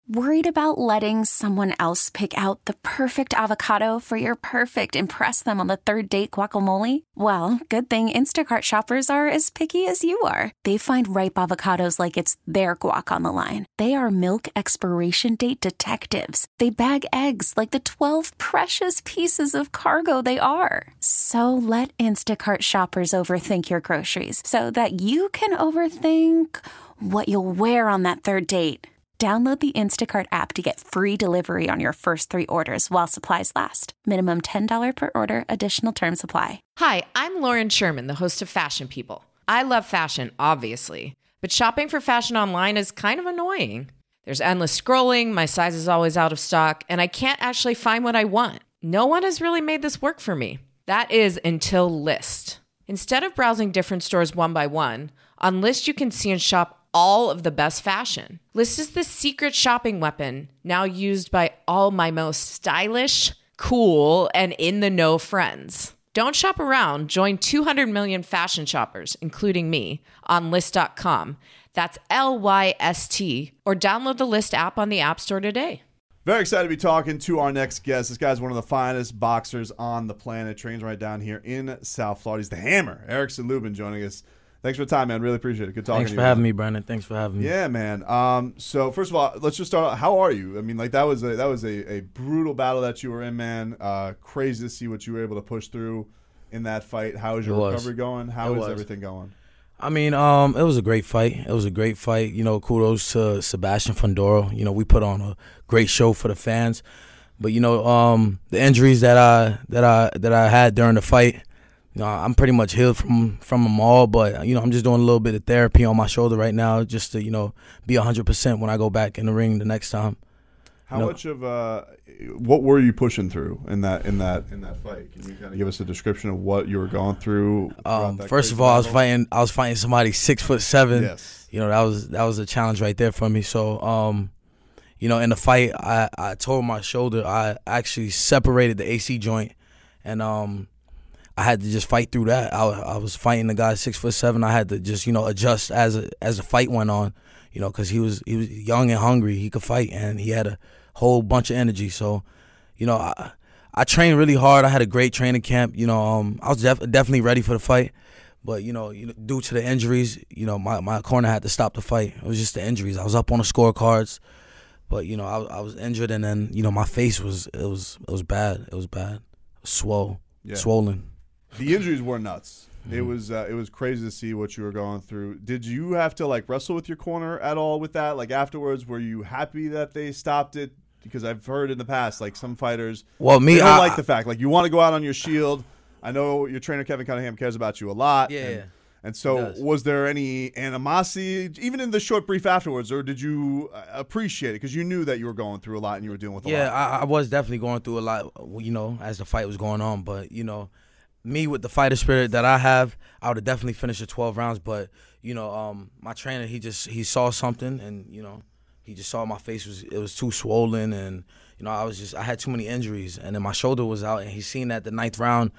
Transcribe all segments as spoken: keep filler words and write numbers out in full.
Worried about letting someone else pick out the perfect avocado for your perfect impress them on the third date guacamole? Well, good thing Instacart shoppers are as picky as you are. They find ripe avocados like it's their guac on the line. They are milk expiration date detectives. They bag eggs like the twelve precious pieces of cargo they are. So let Instacart shoppers overthink your groceries so that you can overthink what you'll wear on that third date. Download the Instacart app to get free delivery on your first three orders while supplies last. Minimum ten dollars per order. Additional terms apply. Hi, I'm Lauren Sherman, the host of Fashion People. I love fashion, obviously, but shopping for fashion online is kind of annoying. There's endless scrolling, my size is always out of stock, and I can't actually find what I want. No one has really made this work for me. That is until Lyst. Instead of browsing different stores one by one, on Lyst you can see and shop all of the best fashion. Lyst is the secret shopping weapon now used by all my most stylish, cool, and in-the-know friends. Don't shop around. Join two hundred million fashion shoppers, including me, on Lyst dot com. That's L Y S T. Or download the Lyst app on the App Store today. Very excited to be talking to our next guest. This guy's one of the finest boxers on the planet. Trains right down here in South Florida. He's the Hammer. Erickson Lubin joining us. Thanks for the time, man. Really appreciate it. Good talking Thanks to you. Thanks for having me, Brandon. Thanks for having me. Yeah, man. Um, so first of all, let's just start out. How are you? I mean, like that was a, that was a, a brutal battle that you were in, man. Uh, crazy to see what you were able to push through in that fight. How is your It recovery was. going? How It is was. everything going? I mean, um, it was a great fight. It was a great fight. You know, kudos to Sebastian Fundora. You know, we put on a great show for the fans. But you know, um, the injuries that I that I that I had during the fight, you know, I'm pretty much healed from from them all. But you know, I'm just doing a little bit of therapy on my shoulder right now, just to you know be one hundred percent when I go back in the ring the next time. How you know, much of uh, what were you pushing through in that in that in that fight? Can you kind of give us a description of what you were going through? Um, first of all, I was fighting. I was fighting somebody six foot seven. Yes. You know, that was that was a challenge right there for me. So, um, you know, in the fight, I, I tore my shoulder. I actually separated the A C joint, and um, I had to just fight through that. I, I was fighting the guy six foot seven. I had to just you know adjust as a, as the fight went on. You know, because he was he was young and hungry. He could fight, and he had a whole bunch of energy. So, you know, I I trained really hard. I had a great training camp. You know, um, I was def- definitely ready for the fight. But, you know, you know, due to the injuries, you know, my, my corner had to stop the fight. It was just the injuries. I was up on the scorecards. But, you know, I, I was injured, and then, you know, my face was, it was it was bad. It was bad. It was swole, Yeah. swollen. The injuries were nuts. It was uh, it was crazy to see what you were going through. Did you have to, like, wrestle with your corner at all with that? Like, afterwards, were you happy that they stopped it? Because I've heard in the past, like, some fighters, Well, me, they don't I, like the fact. Like, you want to go out on your shield. I know your trainer, Kevin Cunningham, cares about you a lot. Yeah, And, yeah. and He so does. was there any animosity, even in the short brief afterwards, or did you uh, appreciate it? Because you knew that you were going through a lot and you were dealing with a Yeah, lot. I, I was definitely going through a lot, you know, as the fight was going on. But, you know, me with the fighter spirit that I have, I would have definitely finished the twelve rounds. But, you know, um, my trainer, he just, he saw something, and, you know, he just saw my face was, it was too swollen, and, you know, I was just, I had too many injuries, and then my shoulder was out, and he seen that the ninth round,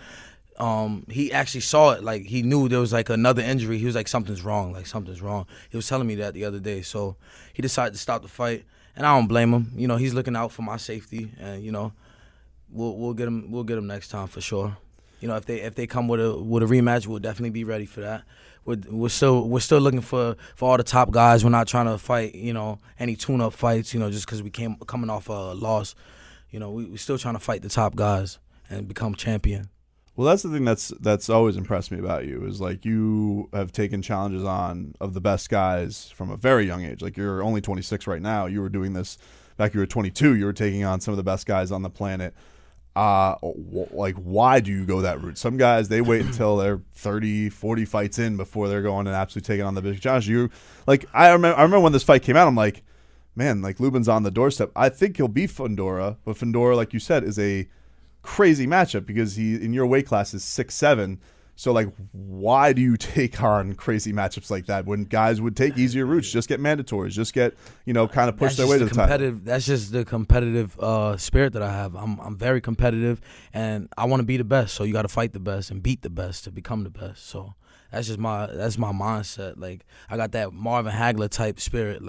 um, he actually saw it, like, he knew there was, like, another injury. He was like, something's wrong, like, something's wrong. He was telling me that the other day, so he decided to stop the fight, and I don't blame him. You know, he's looking out for my safety, and, you know, we'll we'll get him, we'll get him next time for sure. You know, if they if they come with a with a rematch, we'll definitely be ready for that. We're we're still we're still looking for, for all the top guys. We're not trying to fight, you know, any tune-up fights, you know, just because we came coming off a loss. You know, we we're still trying to fight the top guys and become champion. Well, that's the thing that's that's always impressed me about you is, like, you have taken challenges on of the best guys from a very young age. Like, you're only twenty-six right now. You were doing this back when you were twenty-two. You were taking on some of the best guys on the planet. Uh, w- like, why do you go that route? Some guys, they wait until they're thirty, forty fights in before they're going and absolutely taking on the big challenge. You, like, I remember, I remember when this fight came out, I'm like, man, like, Lubin's on the doorstep. I think he'll beat Fundora, but Fundora, like you said, is a crazy matchup because he, in your weight class, is six seven. So, like, why do you take on crazy matchups like that when guys would take easier routes, just get mandatories, just get, you know, kind of push That's their just way to the the title? competitive. That's just the competitive uh, spirit that I have. I'm I'm very competitive, and I want to be the best. So you got to fight the best and beat the best to become the best. So that's just my that's my mindset. Like, I got that Marvin Hagler type spirit. Like,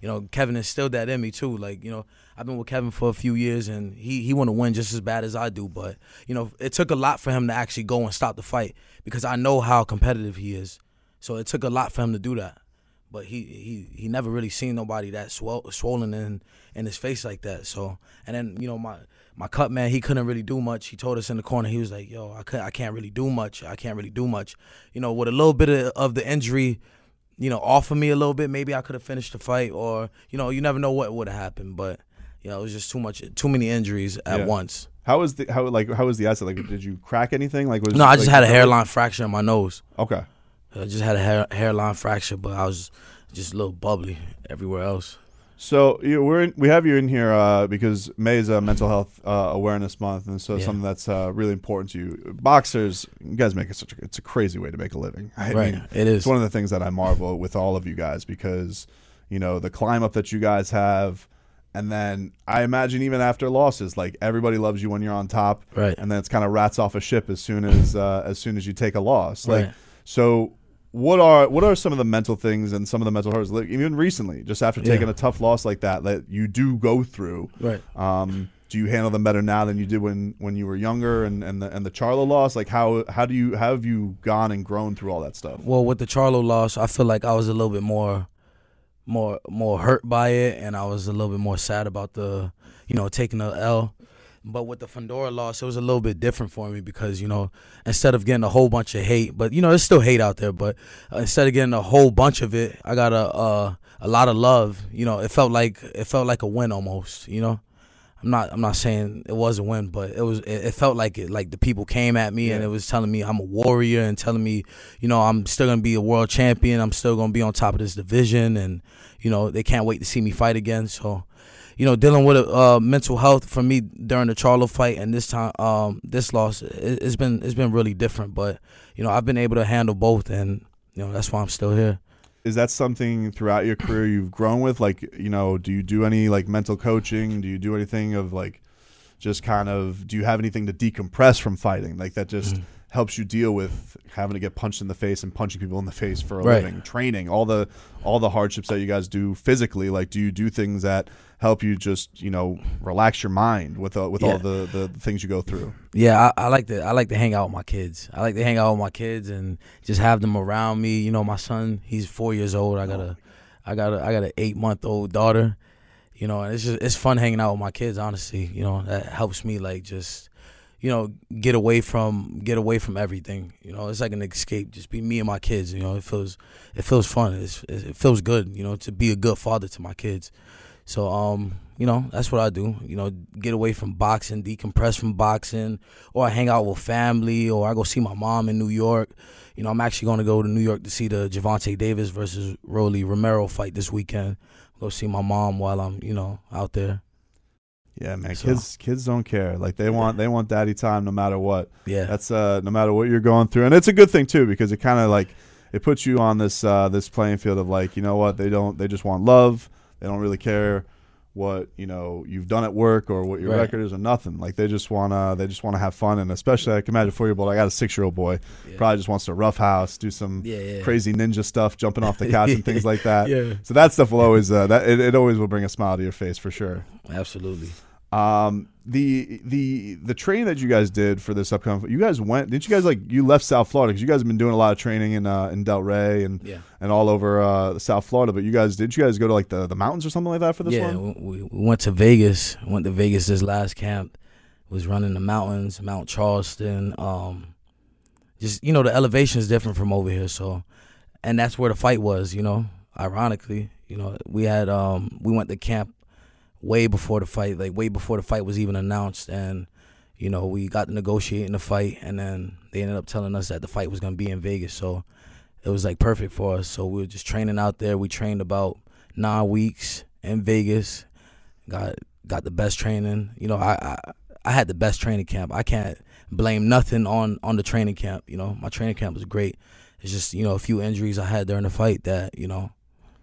you know, Kevin instilled that in me too. Like, you know, I've been with Kevin for a few years, and he he want to win just as bad as I do. But you know, it took a lot for him to actually go and stop the fight because I know how competitive he is. So it took a lot for him to do that. But he he, he never really seen nobody that swell, swollen in in his face like that. So and then you know my. My cut man, he couldn't really do much. He told us in the corner, he was like, yo, I, could, I can't really do much. I can't really do much. You know, with a little bit of, of the injury, you know, off of me a little bit, maybe I could have finished the fight or, you know, you never know what would have happened. But, you know, it was just too much, too many injuries at yeah. once. How was the, how, like, how was the accident? Like, did you crack anything? Like, was No, I just like, had a hairline fracture in my nose. Okay. I just had a hair, hairline fracture, but I was just a little bubbly everywhere else. So you know, we're in, we have you in here uh, because May is a Mental Health uh, Awareness Month, and so Yeah. something that's uh, really important to you. Boxers, you guys make it such a it's a crazy way to make a living. I Right, mean, it is. It's one of the things that I marvel with all of you guys because you know the climb up that you guys have, and then I imagine even after losses, like everybody loves you when you're on top, Right. and then it's kind of rats off a ship as soon as uh, as soon as you take a loss. Like Right. so. What are what are some of the mental things and some of the mental hurdles, like even recently, just after taking Yeah. a tough loss like that, that you do go through? Right. Um, do you handle them better now than you did when, when you were younger and, and the and the Charlo loss? Like how how do you how have you gone and grown through all that stuff? Well, with the Charlo loss, I feel like I was a little bit more, more, more hurt by it, and I was a little bit more sad about the, you know, taking the L. But with the Fundora loss, it was a little bit different for me because, you know, instead of getting a whole bunch of hate, but, you know, there's still hate out there, but uh, instead of getting a whole bunch of it, I got a uh, a lot of love. You know, it felt like it felt like a win almost, you know. I'm not I'm not saying it was a win, but it was it, it felt like it like the people came at me Yeah. and it was telling me I'm a warrior and telling me, you know, I'm still going to be a world champion. I'm still going to be on top of this division, and, you know, they can't wait to see me fight again. So, you know, dealing with uh, mental health for me during the Charlo fight and this time, um, this loss, it, it's been it's been really different. But, you know, I've been able to handle both, and, you know, that's why I'm still here. Is that something throughout your career you've grown with? Like, you know, do you do any like mental coaching? Do you do anything of like just kind of, do you have anything to decompress from fighting? Like that just Mm-hmm. helps you deal with having to get punched in the face and punching people in the face for a Right. living, training, all the all the hardships that you guys do physically. Like, do you do things that help you just, you know, relax your mind with uh, with all Yeah. the, the things you go through? Yeah, I, I like to I like to hang out with my kids. I like to hang out with my kids and just have them around me. You know, my son, he's four years old. I got a, I got a, I got an eight month old daughter. You know, and it's just it's fun hanging out with my kids. Honestly, you know, that helps me like just, you know, get away from get away from everything. You know, it's like an escape. Just be me and my kids. You know, it feels it feels fun. It's, it feels good. You know, to be a good father to my kids. So, um, you know, that's what I do. You know, get away from boxing, decompress from boxing, or I hang out with family, or I go see my mom in New York. You know, I'm actually going to go to New York to see the Gervonta Davis versus Rolly Romero fight this weekend. Go see my mom while I'm, you know, out there. Yeah, man, So- kids kids don't care. Like they want they want daddy time no matter what. Yeah. That's uh no matter what you're going through, and it's a good thing too because it kind of like it puts you on this uh this playing field of like, you know what, they don't they just want love. They don't really care what, you know, you've done at work or what your Right. record is or nothing. Like they just wanna they just want to have fun, and especially I can imagine four year old. I got a six year old boy, Yeah. probably just wants to roughhouse, do some Yeah, yeah. crazy ninja stuff, jumping off the couch and things like that. Yeah. So that stuff will always uh, that it, it always will bring a smile to your face for sure. Absolutely. Um, the the the training that you guys did for this upcoming, you guys went, didn't you guys like you left South Florida because you guys have been doing a lot of training in uh, in Delray and Yeah. and all over uh, South Florida, but you guys did you guys go to like the, the mountains or something like that for this yeah, one? we, we went to Vegas. Went to Vegas this last camp. Was running the mountains, Mount Charleston. Um, just you know, the elevation is different from over here. So, and that's where the fight was. You know, ironically, you know, we had um, we went to camp way before the fight, like way before the fight was even announced, and you know, we got to negotiating the fight, and then they ended up telling us that the fight was gonna be in Vegas. So it was like perfect for us. So we were just training out there. We trained about nine weeks in Vegas. Got got the best training. You know, I, I I had the best training camp. I can't blame nothing on on the training camp. You know, my training camp was great. It's just, you know, a few injuries I had during the fight that, you know,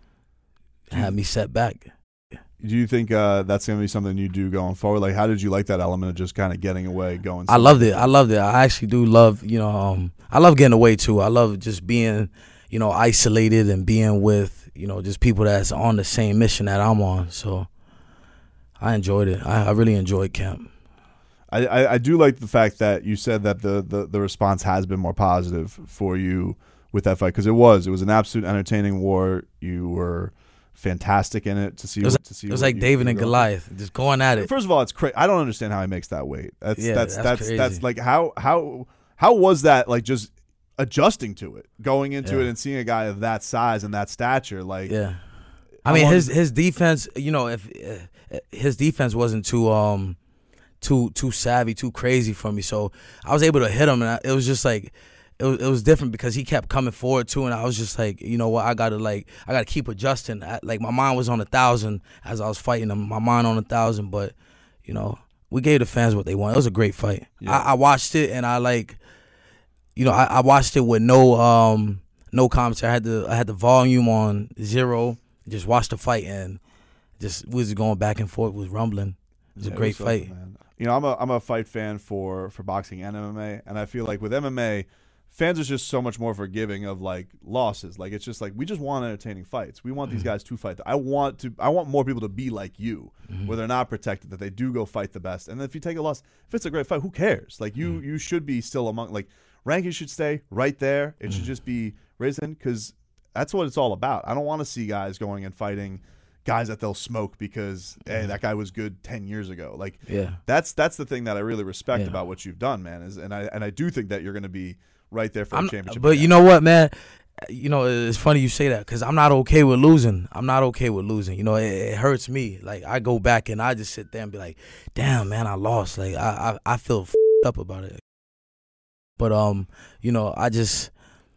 had me set back. Do you think uh, that's going to be something you do going forward? Like, how did you like that element of just kind of getting away, going? I loved it. I loved it. I actually do love, you know, um, I love getting away too. I love just being, you know, isolated and being with, you know, just people that's on the same mission that I'm on. So I enjoyed it. I, I really enjoyed camp. I, I, I do like the fact that you said that the, the, the response has been more positive for you with that fight, because it was it was an absolute entertaining war. You were fantastic in it to see. It was, what, to see it was what like you, David you and go. Goliath, just going at it. First of all, it's crazy. I don't understand how he makes that weight. That's Yeah, that's that's that's crazy. that's like how how how was that, like, just adjusting to it, going into Yeah. it and seeing a guy of that size and that stature, like Yeah, how I mean long his did- his defense. You know, if uh, his defense wasn't too um too too savvy, too crazy for me, so I was able to hit him, and I, it was just like. It was, it was different because he kept coming forward too, and I was just like, you know what, I gotta like, I gotta keep adjusting. I, like my mind was on a thousand as I was fighting him, my mind on a thousand. But you know, we gave the fans what they want. It was a great fight. Yeah. I, I watched it, and I like, you know, I, I watched it with no um no commentary. I had the I had the volume on zero, just watched the fight, and just we was going back and forth, was rumbling. It was Yeah, a great was something, fight. man. You know, I'm a I'm a fight fan for for boxing and M M A, and I feel like with M M A, fans are just so much more forgiving of like losses. Like, it's just like, we just want entertaining fights. We want these guys to fight. I want to. I want more people to be like you, Mm-hmm. where they're not protected, that they do go fight the best. And then if you take a loss, if it's a great fight, who cares? Like, you Mm-hmm. you should be still among, like, rankings should stay right there. It Mm-hmm. should just be risen, because that's what it's all about. I don't want to see guys going and fighting guys that they'll smoke because hey, that guy was good ten years ago. Like, Yeah. that's that's the thing that I really respect Yeah. about what you've done, man. Is and I and I do think that you're going to be right there for I'm, the championship. but again. you know what, man? You know, it's funny you say that because I'm not okay with losing. I'm not okay with losing. You know, it, it hurts me. Like, I go back and I just sit there and be like, damn, man, I lost. Like, I I, I feel f***ed up about it. But, um, you know, I just,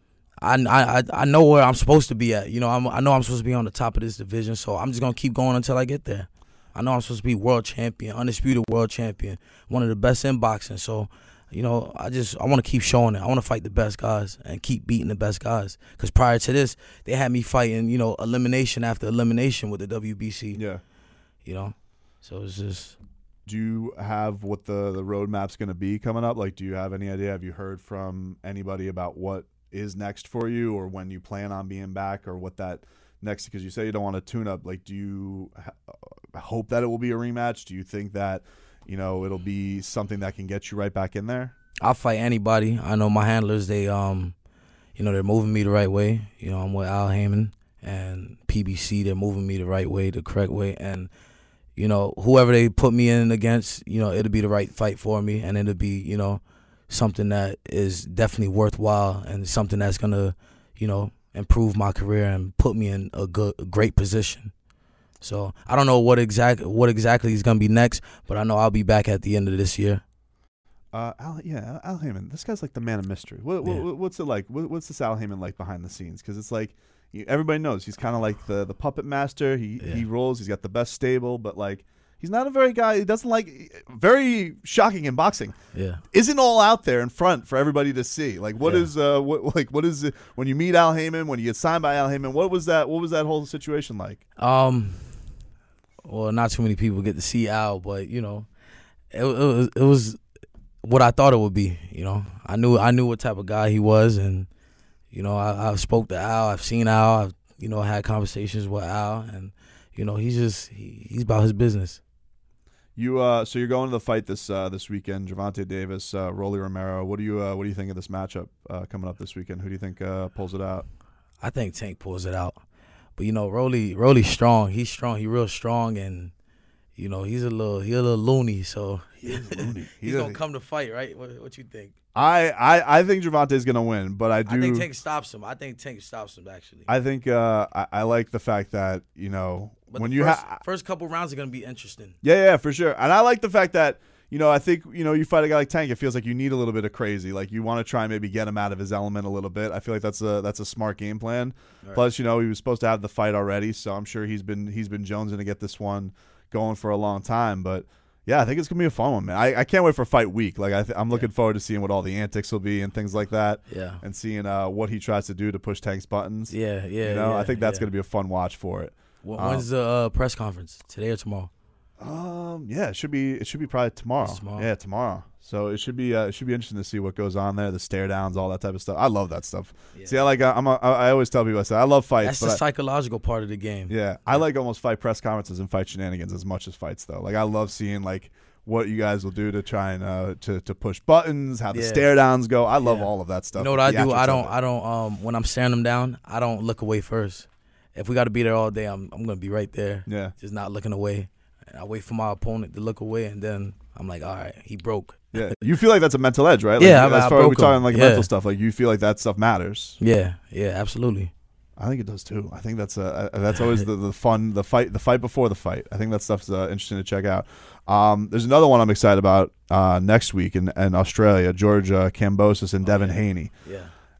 I, I, I know where I'm supposed to be at. You know, I'm, I know I'm supposed to be on the top of this division, so I'm just going to keep going until I get there. I know I'm supposed to be world champion, undisputed world champion, one of the best in boxing. So, you know, I just, I want to keep showing it. I want to fight the best guys and keep beating the best guys. Because prior to this, they had me fighting, you know, elimination after elimination with the W B C. yeah. You know? So it's just... Do you have what the the roadmap's going to be coming up? Like, do you have any idea? Have you heard from anybody about what is next for you, or when you plan on being back, or what that next? Because you say you don't want to tune up. Like, do you ha- hope that it will be a rematch? Do you think that, you know, it'll be something that can get you right back in there? I'll fight anybody. I know my handlers, they, um, you know, they're moving me the right way. You know, I'm with Al Heyman and P B C. They're moving me the right way, the correct way. And, you know, whoever they put me in against, you know, it'll be the right fight for me. And it'll be, you know, something that is definitely worthwhile and something that's going to, you know, improve my career and put me in a good, a great position. So I don't know what exact what exactly is going to be next, but I know I'll be back at the end of this year. Uh, Al, yeah, Al Heyman. This guy's like the man of mystery. What, Yeah. what, what's it like? What, what's this Al Heyman like behind the scenes? Because it's like, you, everybody knows he's kind of like the the puppet master. He Yeah. he rolls. He's got the best stable, but like, he's not a very guy. He doesn't like. Very shocking in boxing. Yeah. Isn't all out there in front for everybody to see. Like, what Yeah. is uh what like what is it when you meet Al Heyman, when you get signed by Al Heyman? What was that? What was that whole situation like? Um, well, not too many people get to see Al, but you know, it, it was it was what I thought it would be. You know, I knew I knew what type of guy he was, and you know, I, I spoke to Al. I've seen Al. I've you know had conversations with Al, and you know, he's just he, he's about his business. You uh, so you're going to the fight this uh, this weekend, Gervonta Davis, uh, Rolly Romero. What do you uh, what do you think of this matchup uh, coming up this weekend? Who do you think uh, pulls it out? I think Tank pulls it out, but you know, Rolly Rolly's strong. He's strong. He's real strong, and you know, he's a little he a little loony. So He is loony. he's He's gonna a- come to fight, right? What, what you think? I, I I think Gervonta is gonna win, but I do. I think Tank stops him. I think Tank stops him actually. I think uh, I, I like the fact that, you know, But when the you first, have first couple rounds are gonna be interesting. yeah yeah for sure, and I like the fact that, you know, I think, you know, you fight a guy like Tank, it feels like you need a little bit of crazy. Like, you want to try and maybe get him out of his element a little bit. I feel like that's a that's a smart game plan. Right. Plus, you know, he was supposed to have the fight already, so I'm sure he's been he's been jonesing to get this one going for a long time. But yeah, I think it's gonna be a fun one, man. I, I can't wait for fight week. Like, I th- I'm looking forward to seeing what all the antics will be and things like that, Yeah. and seeing uh, what he tries to do to push Tank's buttons. Yeah, yeah. you know, yeah, I think that's yeah. gonna be a fun watch for it. Wh- um, When's the uh, press conference? Today or tomorrow? Uh, Um, yeah, it should be. It should be probably tomorrow. tomorrow. Yeah, tomorrow. So it should be. Uh, it should be interesting to see what goes on there. The stare downs, all that type of stuff. I love that stuff. Yeah. See, I like. I'm. A, I always tell people. I say I love fights. That's but the I, psychological part of the game. Yeah, I like almost fight press conferences and fight shenanigans as much as fights, though. Like I love seeing like what you guys will do to try and uh, to to push buttons, how the yeah. stare downs go. I love yeah. all of that stuff. You know what I do? I don't. I don't. Um, when I'm staring them down, I don't look away first. If we got to be there all day, I'm. I'm gonna be right there. Yeah. Just not looking away. I wait for my opponent to look away, and then I'm like, all right, he broke. Yeah, you feel like that's a mental edge, right? Like, yeah, as I, far I as we're talking like yeah. mental stuff, like you feel like that stuff matters. Yeah, yeah, absolutely. I think it does too. I think that's uh, that's always the, the fun, the fight, the fight before the fight. I think that stuff's uh, interesting to check out. Um, there's another one I'm excited about uh, next week in, in Australia, Georgia Kambosos and oh, Devin yeah. Haney. Yeah.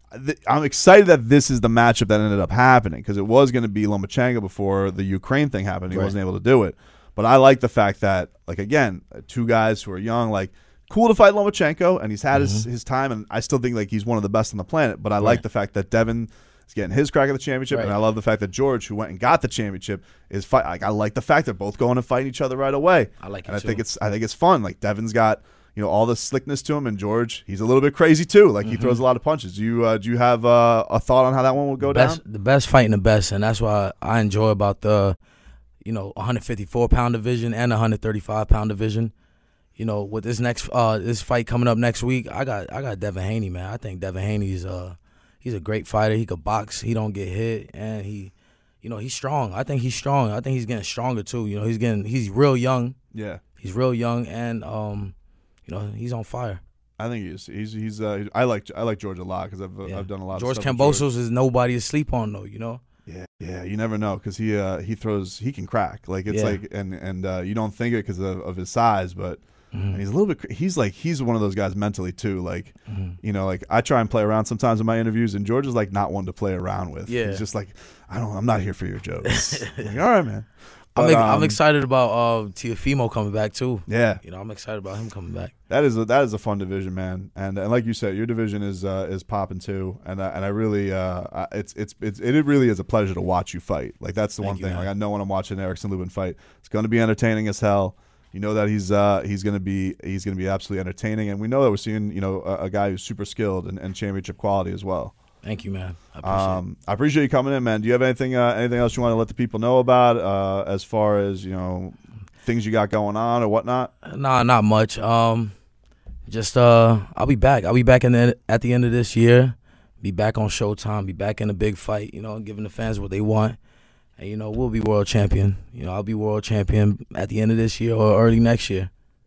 I'm excited that this is the matchup that ended up happening because it was going to be Lomachenko before the Ukraine thing happened. He right. wasn't able to do it. But I like the fact that, like, again, two guys who are young, like, cool to fight Lomachenko, and he's had mm-hmm. his, his time, and I still think, like, he's one of the best on the planet. But I right. like the fact that Devin is getting his crack at the championship, right. and I love the fact that George, who went and got the championship, is fight. Like, I like the fact they're both going and fighting each other right away. I like it, and I too. think it's I think it's fun. Like, Devin's got, you know, all the slickness to him, and George, he's a little bit crazy too. Like mm-hmm. he throws a lot of punches. Do you uh, do you have uh, a thought on how that one will go best, down? The best fighting the best, and that's why I enjoy about the, you know, one fifty-four pound division and the one thirty-five pound division. You know, with this next uh, this fight coming up next week, I got I got Devin Haney, man. I think Devin Haney's uh he's a great fighter. He could box. He don't get hit, and he, you know, he's strong. I think he's strong. I think he's getting stronger too. You know, he's getting he's real young. Yeah, he's real young, and um. You know, he's on fire. I think he is. He's he's. Uh, I like I like George a lot because I've yeah. I've done a lot. George of stuff Kambosos George. is nobody to sleep on though. You know. Yeah, yeah. You never know because he uh, he throws he can crack like it's yeah. like and and uh, you don't think it because of, of his size, but mm-hmm. and he's a little bit. He's like he's one of those guys mentally too. Like mm-hmm. you know, like I try and play around sometimes in my interviews, and George is like not one to play around with. Yeah. He's just like I don't. I'm not here for your jokes. I'm like, all right, man. But, I'm, um, I'm excited about uh, Teofimo coming back too. Yeah, you know, I'm excited about him coming back. That is a, that is a fun division, man. And and like you said, your division is uh, is popping too. And uh, and I really, uh, it's it's it's it really is a pleasure to watch you fight. Like that's the Thank one you, thing. man. Like I know when I'm watching Erickson Lubin fight, it's going to be entertaining as hell. You know that he's uh, he's going to be he's going to be absolutely entertaining. And we know that we're seeing you know a, a guy who's super skilled and, and championship quality as well. Thank you, man. I appreciate um, it. I appreciate you coming in, man. Do you have anything uh, anything else you want to let the people know about uh, as far as you know things you got going on or whatnot? Nah, not much. Um, just uh, I'll be back. I'll be back in the, at the end of this year. Be back on Showtime. Be back in a big fight. You know, giving the fans what they want. And you know, we'll be world champion. You know, I'll be world champion at the end of this year or early next year.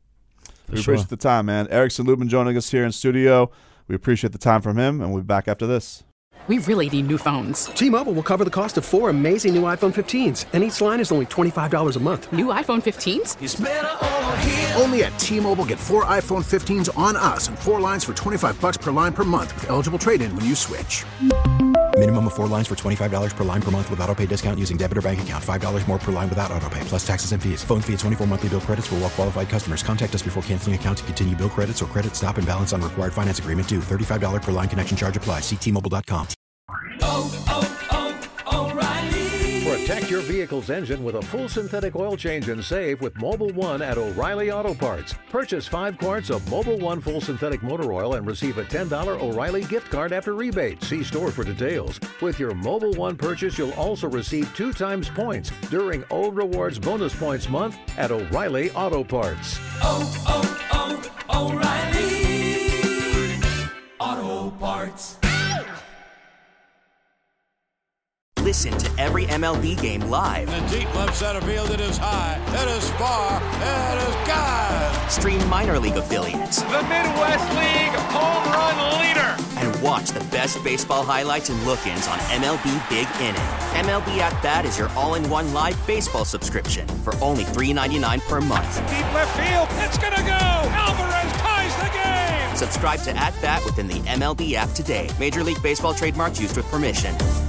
We sure. appreciate the time, man. Erickson Lubin joining us here in studio. We appreciate the time from him, and we'll be back after this. We really need new phones. T-Mobile will cover the cost of four amazing new iPhone fifteens, and each line is only twenty-five dollars a month. New iPhone fifteens? It's better over here. Only at T-Mobile, get four iPhone fifteens on us and four lines for twenty-five dollars per line per month with eligible trade-in when you switch. Minimum of four lines for twenty-five dollars per line per month with autopay discount using debit or bank account. five dollars more per line without autopay, plus taxes and fees. Phone fee at twenty-four monthly bill credits for well-qualified customers. Contact us before canceling account to continue bill credits or credit stop and balance on required finance agreement due. thirty-five dollars per line connection charge applies. See T Mobile dot com. Oh, oh, oh, O'Reilly. Protect your vehicle's engine with a full synthetic oil change and save with Mobil one at O'Reilly Auto Parts. Purchase five quarts of Mobil one full synthetic motor oil and receive a ten dollars O'Reilly gift card after rebate. See store for details. With your Mobil one purchase, you'll also receive two times points during O Rewards Bonus Points Month at O'Reilly Auto Parts. Oh, oh, oh, O'Reilly Auto Parts. Listen to every M L B game live. In the deep left center field, it is high, it is far, it is gone. Stream minor league affiliates. The Midwest League home run leader. And watch the best baseball highlights and look-ins on M L B Big Inning. M L B At Bat is your all-in-one live baseball subscription for only three dollars and ninety-nine cents per month. Deep left field, it's gonna go. Alvarez ties the game. Subscribe to At Bat within the M L B app today. Major League Baseball trademarks used with permission.